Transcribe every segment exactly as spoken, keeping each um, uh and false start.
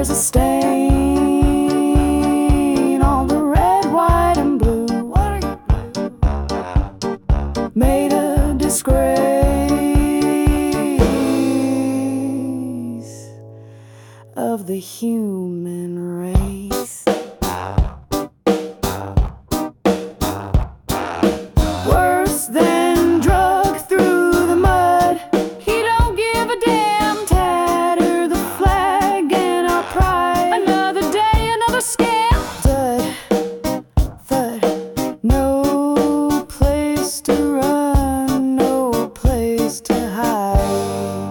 There's a stain on the red, white, and blue, made a disgrace of the human race. Worse than drug through the mud, he don't give a damn. Tatter the flag and our pride. Another day, another scam. Thud, thud, no place to run, no place to hide.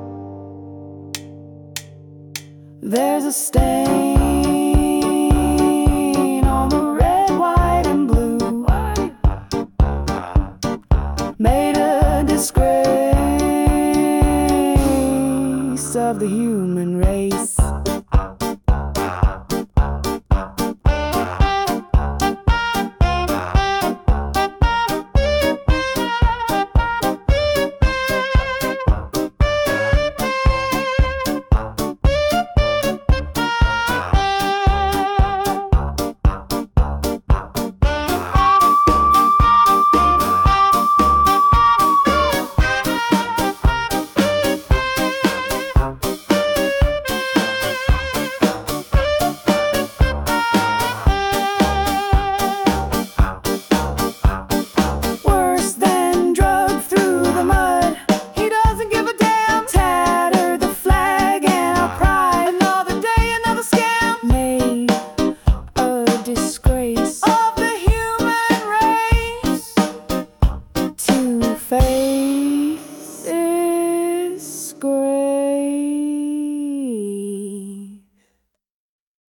There's a stain on the red, white, and blue, made a disgrace of the human